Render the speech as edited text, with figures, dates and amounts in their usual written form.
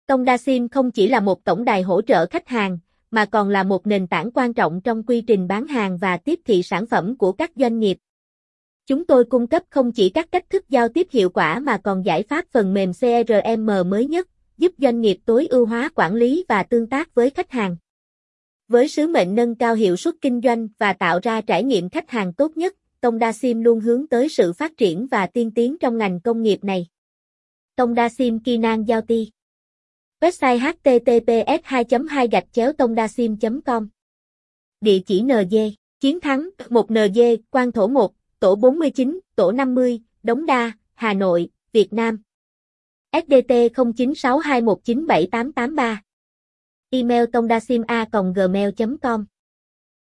Tongdasim không chỉ là một tổng đài hỗ trợ khách hàng, mà còn là một nền tảng quan trọng trong quy trình bán hàng và tiếp thị sản phẩm của các doanh nghiệp. Chúng tôi cung cấp không chỉ các cách thức giao tiếp hiệu quả mà còn giải pháp phần mềm CRM mới nhất, giúp doanh nghiệp tối ưu hóa quản lý và tương tác với khách hàng. Với sứ mệnh nâng cao hiệu suất kinh doanh và tạo ra trải nghiệm khách hàng tốt nhất, Tongdasim luôn hướng tới sự phát triển và tiên tiến trong ngành công nghiệp này. Tongdasim Kỹ năng giao tiếp. Website https://tongdasim.com. Địa chỉ NG, Chiến Thắng, 1NG, Quan Thổ 1, Tổ 49, Tổ 50, Đống Đa, Hà Nội, Việt Nam. SĐT 0962197883. Email tongdasim@gmail.com